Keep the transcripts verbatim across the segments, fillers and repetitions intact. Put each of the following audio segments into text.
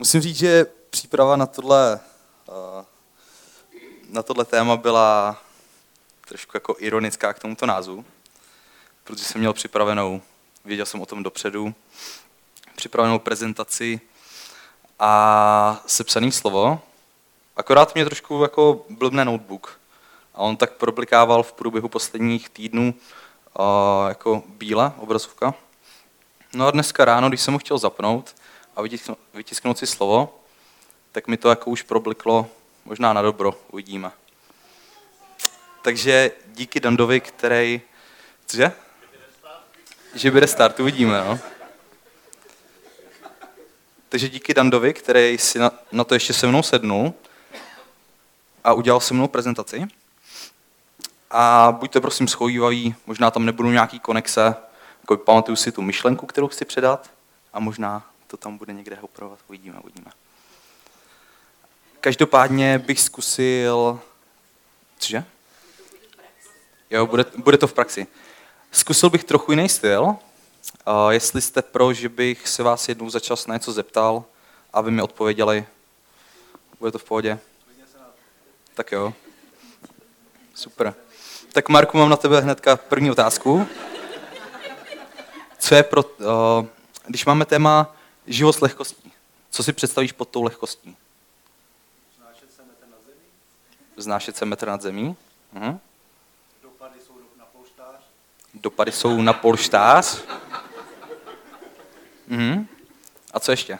Musím říct, že příprava na tohle, na tohle téma byla trošku jako ironická k tomuto názvu, protože jsem měl připravenou, věděl jsem o tom dopředu, připravenou prezentaci a sepsaný slovo, akorát mě trošku jako blbne notebook a on tak problikával v průběhu posledních týdnů jako bílá obrazovka. No a dneska ráno, když jsem ho chtěl zapnout a vytisknout, vytisknout si slovo, tak mi to jako už probliklo možná na dobro, uvidíme. Takže díky Dandovi, který... Cože? Že bude start, uvidíme, no. Takže díky Dandovi, který si na, na to ještě se mnou sednul a udělal se mnou prezentaci. A buďte prosím schovývaví, možná tam nebudou nějaký konexe, jako pamatuju si tu myšlenku, kterou chci předat a možná to tam bude někde opravovat, uvidíme, uvidíme. Každopádně bych zkusil... Cože? Jo, bude, bude to v praxi. Zkusil bych trochu jiný styl. Uh, jestli jste pro, že bych se vás jednou za čas na něco zeptal a vy mi odpověděli. Bude to v pohodě? Tak jo. Super. Tak Marku, mám na tebe hnedka první otázku. Co je pro... Uh, když máme téma život s lehkostí, co si představíš pod tou lehkostí? Vznášet se metr nad zemí. Vznášet se metr nad zemí. Mhm. Dopady jsou na polštář. Dopady jsou na polštář. Mhm. A co ještě?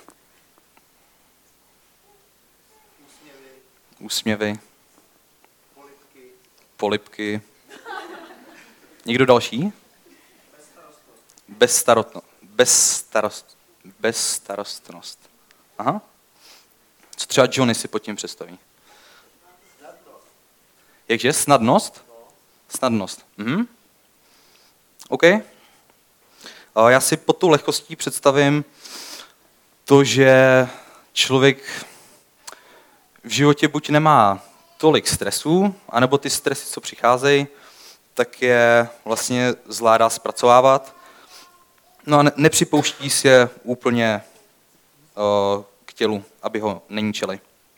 Úsměvy. Úsměvy. Polibky. Polibky. Někdo další? Bezstarostnost. Bezstarost. Bezstarostnost. Aha. Co třeba Johnny si pod tím představí? Snadnost. Jakže? Snadnost? No. Snadnost. Mhm. OK. Já si pod tou lehkostí představím to, že člověk v životě buď nemá tolik stresů, anebo ty stresy, co přicházejí, tak je vlastně zvládá zpracovávat. No a nepřipouští si je úplně uh, k tělu, aby ho neníčeli.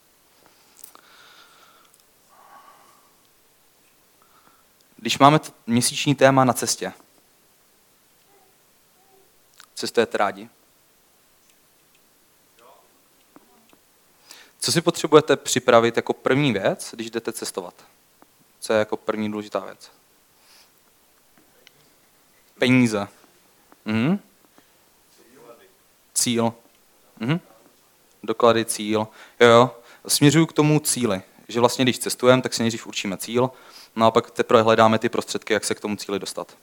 Když máme t- měsíční téma na cestě, cestujete rádi? Co si potřebujete připravit jako první věc, když jdete cestovat? Co je jako první důležitá věc? Peníze. Mhm. Cíl. Mhm. Doklady, cíl. Jo, jo. Směřuju k tomu cíli, že vlastně když cestujeme, tak si nejdřív určíme cíl, no a pak teprve hledáme ty prostředky, jak se k tomu cíli dostat.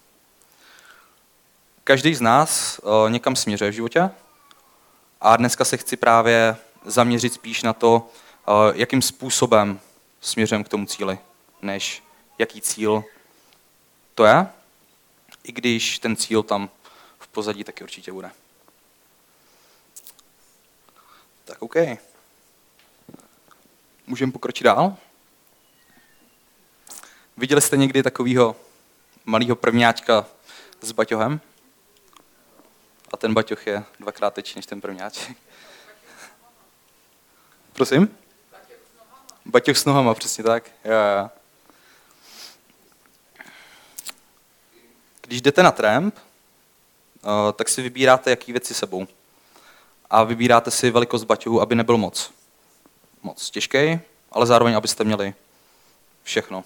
Každý z nás uh, někam směřuje v životě a dneska se chci právě zaměřit spíš na to, uh, jakým způsobem směřujeme k tomu cíli, než jaký cíl to je, i když ten cíl tam v pozadí taky určitě bude. Tak OK. Můžeme pokročit dál? Viděli jste někdy takového malého prvňáčka s baťohem? A ten baťoch je dvakrát větší než ten prvňáček. Prosím? Baťoch s nohama, přesně tak. Jo, jo. Když jdete na tramp, tak si vybíráte, jaký věci sebou. A vybíráte si velikost baťohu, aby nebyl moc. Moc těžký, ale zároveň, abyste měli všechno.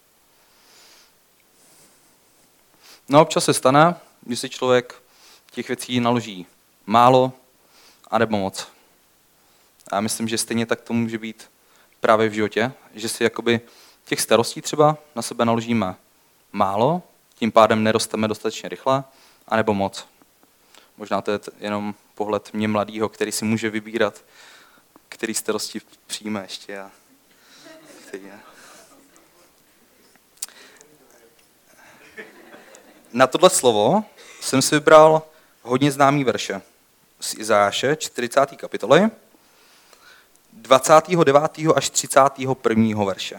No občas se stane, když si člověk těch věcí naloží málo, anebo moc. A já myslím, že stejně tak to může být právě v životě, že si jakoby těch starostí třeba na sebe naložíme málo, tím pádem nerosteme dostatečně rychle, anebo moc. Možná to je jenom pohled mě mladýho, který si může vybírat, který starosti přijme ještě a který ne. Na tohle slovo jsem si vybral hodně známý verše z Izajáše, čtyřicáté kapitoly, dvacátého devátého až třicátého prvního verše.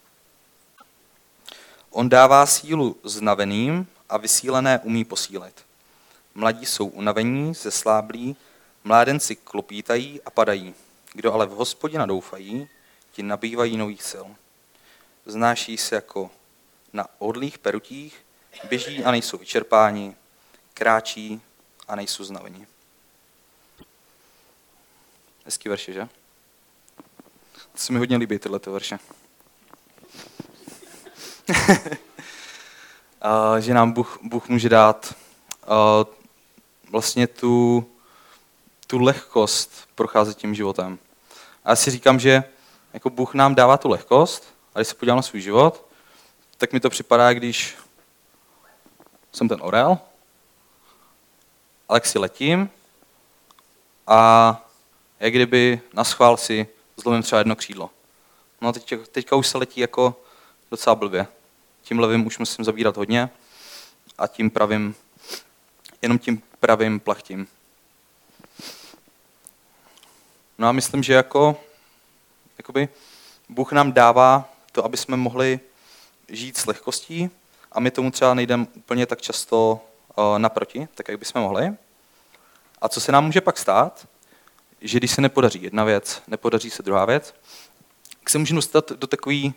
On dává sílu znaveným a vysílené umí posílit. Mladí jsou unavení, zesláblí, Mládenci klopítají a padají. Kdo ale v Hospodina doufají, ti nabývají nových sil. Znáší se jako na odlých perutích, běží a nejsou vyčerpáni, kráčí a nejsou znaveni. Hezký verše, že? To se mi hodně líbí, tyhle verše. Že nám Bůh, Bůh může dát uh, vlastně tu, tu lehkost procházet tím životem. A já si říkám, že jako Bůh nám dává tu lehkost, a když se podívám na svůj život, tak mi to připadá, když jsem ten orel, ale jak si letím a jak kdyby naschvál si zlomím třeba jedno křídlo. No a teď, teďka už se letí jako docela blbě. Tím levým už musím zabírat hodně a tím pravým, jenom tím pravým plachtím. No a myslím, že jako, jakoby Bůh nám dává to, aby jsme mohli žít s lehkostí a my tomu třeba nejdeme úplně tak často uh, naproti, tak jak bychom mohli. A co se nám může pak stát, že když se nepodaří jedna věc, nepodaří se druhá věc, tak se můžeme dostat do takové uh,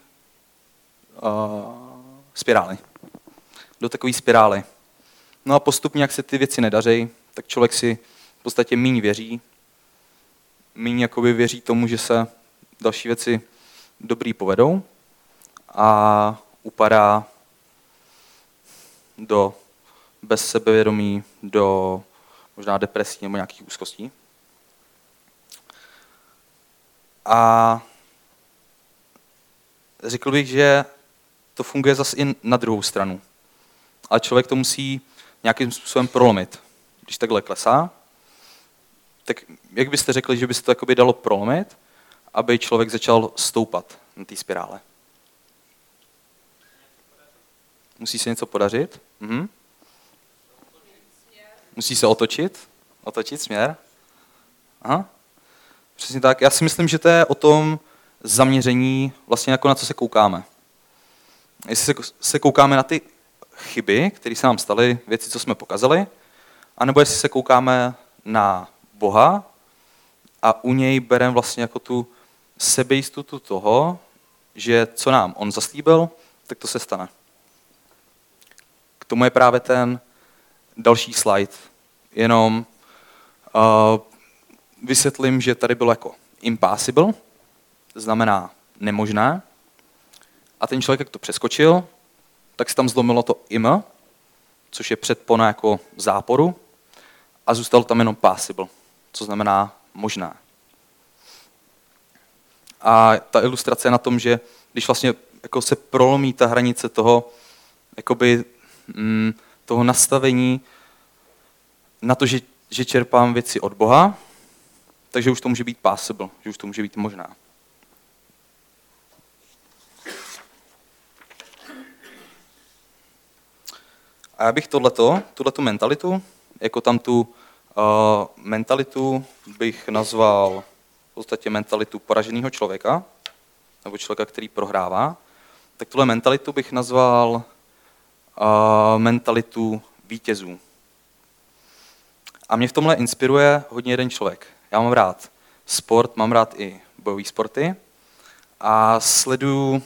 spirály. Do takové spirály. No a postupně, jak se ty věci nedaří, tak člověk si v podstatě míň věří, míň jakoby věří tomu, že se další věci dobrý povedou a upadá do bezsebevědomí, do možná depresí nebo nějakých úzkostí. A řekl bych, že to funguje zase i na druhou stranu. Ale člověk to musí nějakým způsobem prolomit. Když takhle klesá, tak jak byste řekli, že by se to jakoby dalo prolomit, aby člověk začal stoupat na té spirále? Musí se něco podařit? Mhm. Musí se otočit? Otočit směr? Aha. Přesně tak. Já si myslím, že to je o tom zaměření, vlastně jako na co se koukáme. Jestli se koukáme na ty chyby, které se nám staly, věci, co jsme pokazali, anebo jestli se koukáme na Boha a u něj bereme vlastně jako tu sebejistotu toho, že co nám on zaslíbil, tak to se stane. K tomu je právě ten další slide. Jenom uh, vysvětlím, že tady bylo jako impossible, znamená nemožné, a ten člověk, jak to přeskočil, tak se tam zlomilo to im, což je předpona jako záporu, a zůstalo tam jenom possible, co znamená možná. A ta ilustrace je na tom, že když vlastně jako se prolomí ta hranice toho, jakoby, mm, toho nastavení na to, že, že čerpám věci od Boha, takže už to může být possible, že už to může být možná. A já bych tohleto, tuhletu mentalitu, jako tam tu uh, mentalitu bych nazval v podstatě mentalitu poraženého člověka, nebo člověka, který prohrává, tak tuhle mentalitu bych nazval uh, mentalitu vítězů. A mě v tomhle inspiruje hodně jeden člověk. Já mám rád sport, mám rád i bojové sporty a sleduju,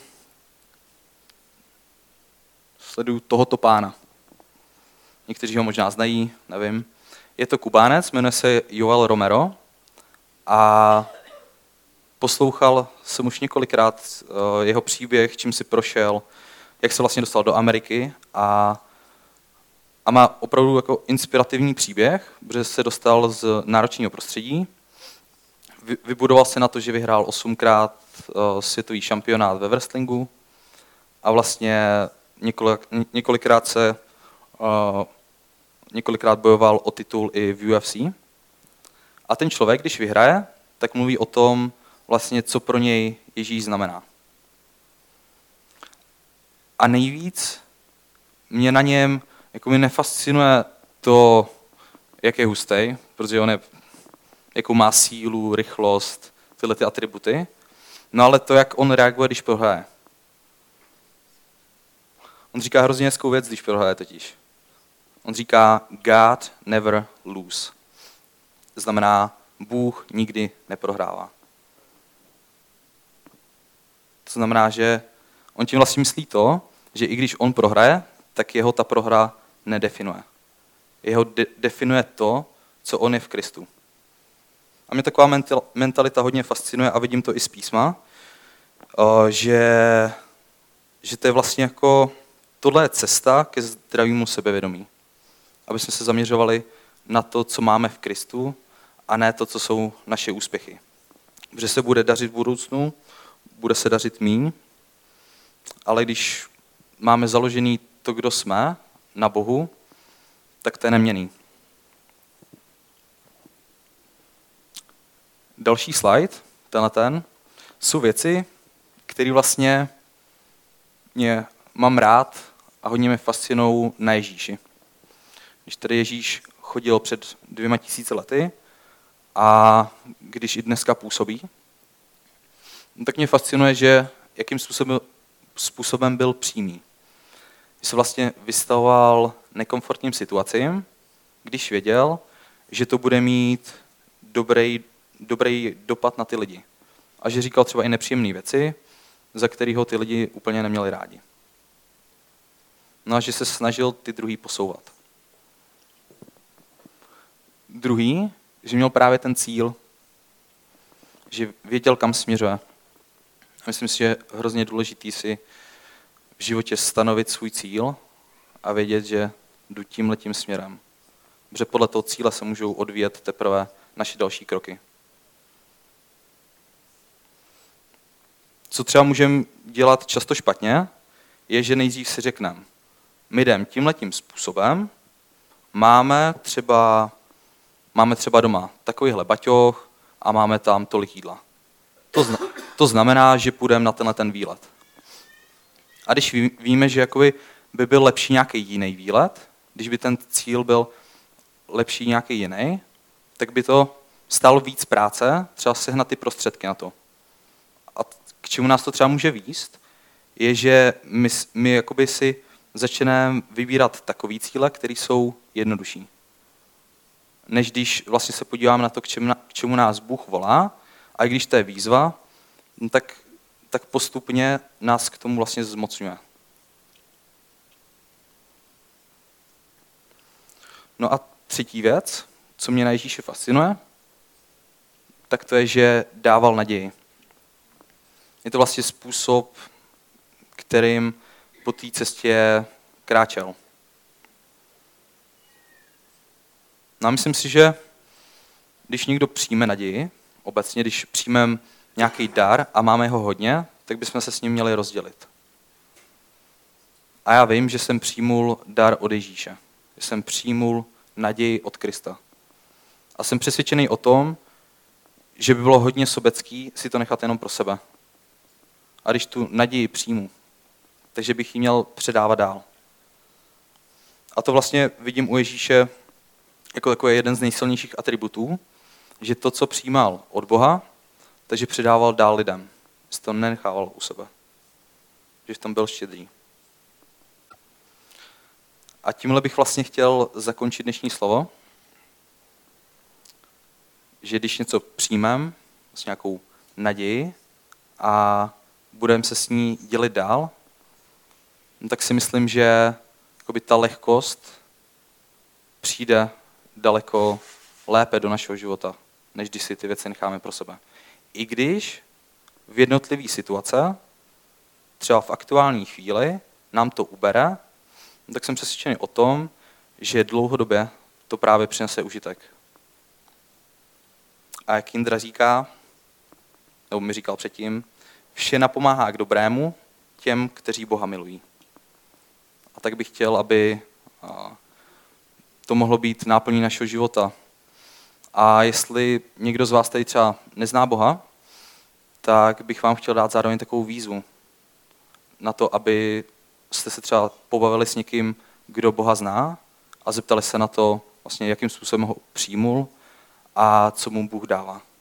sleduju tohoto pána. Někteří ho možná znají, nevím. Je to Kubánec, jmenuje se Yoel Romero a poslouchal jsem už několikrát jeho příběh, čím si prošel, jak se vlastně dostal do Ameriky a, a má opravdu jako inspirativní příběh, protože se dostal z náročného prostředí. Vybudoval se na to, že vyhrál osmkrát světový šampionát ve wrestlingu a vlastně několik, několikrát se několikrát bojoval o titul i v U F C. A ten člověk, když vyhraje, tak mluví o tom, vlastně, co pro něj Ježíš znamená. A nejvíc mě na něm jako mě nefascinuje to, jak je hustý, protože on je, jakou má sílu, rychlost, tyhle ty atributy, no ale to, jak on reaguje, když prohraje. On říká hrozně hezkou věc, když prohraje totiž. On říká God never lose. znamená, Bůh nikdy neprohrává. To znamená, že on tím vlastně myslí to, že i když on prohraje, tak jeho ta prohra nedefinuje. Jeho de- definuje to, co on je v Kristu. A mě taková mental- mentalita hodně fascinuje a vidím to i z písma, že, že to je vlastně jako, tohle je cesta ke zdravému sebevědomí. Aby jsme se zaměřovali na to, co máme v Kristu, a ne to, co jsou naše úspěchy. Protože se bude dařit v budoucnu, bude se dařit míň, ale když máme založený to, kdo jsme, na Bohu, tak to je neměnný. Další slide, tenhle ten, jsou věci, které vlastně mě mám rád a hodně mě fascinují na Ježíši. Když tady Ježíš chodil před dvěma tisíci lety a když i dneska působí, tak mě fascinuje, že jakým způsobem, způsobem byl přímý. Že se vlastně vystavoval nekomfortním situacím, když věděl, že to bude mít dobrý, dobrý dopad na ty lidi. A že říkal třeba i nepříjemné věci, za kterého ty lidi úplně neměli rádi. No a že se snažil ty druhý posouvat. Druhý, že měl právě ten cíl, že věděl, kam směřuje. A myslím si, že je hrozně důležitý si v životě stanovit svůj cíl a vědět, že jdu tímhletím směrem. Protože podle toho cíle se můžou odvíjet teprve naše další kroky. Co třeba můžeme dělat často špatně, je, že nejdřív si řekneme, my jdeme tímhletím způsobem, máme třeba, máme třeba doma takovýhle baťoch a máme tam tolik jídla. To, zna, to znamená, že půjdeme na tenhle ten výlet. A když ví, víme, že jakoby by byl lepší nějaký jiný výlet, když by ten cíl byl lepší nějaký jiný, tak by to stálo víc práce, třeba sehnat ty prostředky na to. A k čemu nás to třeba může vést, je, že my, my jakoby si začneme vybírat takový cíle, které jsou jednodušší. Než když vlastně se podíváme na to, k čemu, k čemu nás Bůh volá, a i když to je výzva, tak, tak postupně nás k tomu vlastně zmocňuje. No a třetí věc, co mě na Ježíši fascinuje, tak to je, že dával naději. Je to vlastně způsob, kterým po té cestě kráčel. No a myslím si, že když někdo přijme naději, obecně když přijmeme nějaký dar a máme ho hodně, tak bychom se s ním měli rozdělit. A já vím, že jsem přijmul dar od Ježíše. Že jsem přijmul naději od Krista. A jsem přesvědčený o tom, že by bylo hodně sobecký si to nechat jenom pro sebe. A když tu naději přijmu, takže bych ji měl předávat dál. A to vlastně vidím u Ježíše jako takový jeden z nejsilnějších atributů, že to, co přijímal od Boha, takže předával dál lidem. Že to nenechával u sebe. Že v tom byl štědrý. A tímhle bych vlastně chtěl zakončit dnešní slovo, že když něco přijmeme, s nějakou naději a budeme se s ní dělit dál, no tak si myslím, že jakoby ta lehkost přijde daleko lépe do našeho života, než když si ty věci necháme pro sebe. I když v jednotlivé situace, třeba v aktuální chvíli, nám to ubere, no tak jsem přesvědčený o tom, že dlouhodobě to právě přinese užitek. A jak Indra říká, nebo mi říkal předtím, vše napomáhá k dobrému těm, kteří Boha milují. A tak bych chtěl, aby to mohlo být náplní našeho života. A jestli někdo z vás tady třeba nezná Boha, tak bych vám chtěl dát zároveň takovou výzvu na to, aby jste se třeba pobavili s někým, kdo Boha zná a zeptali se na to, vlastně, jakým způsobem ho přijmul a co mu Bůh dává.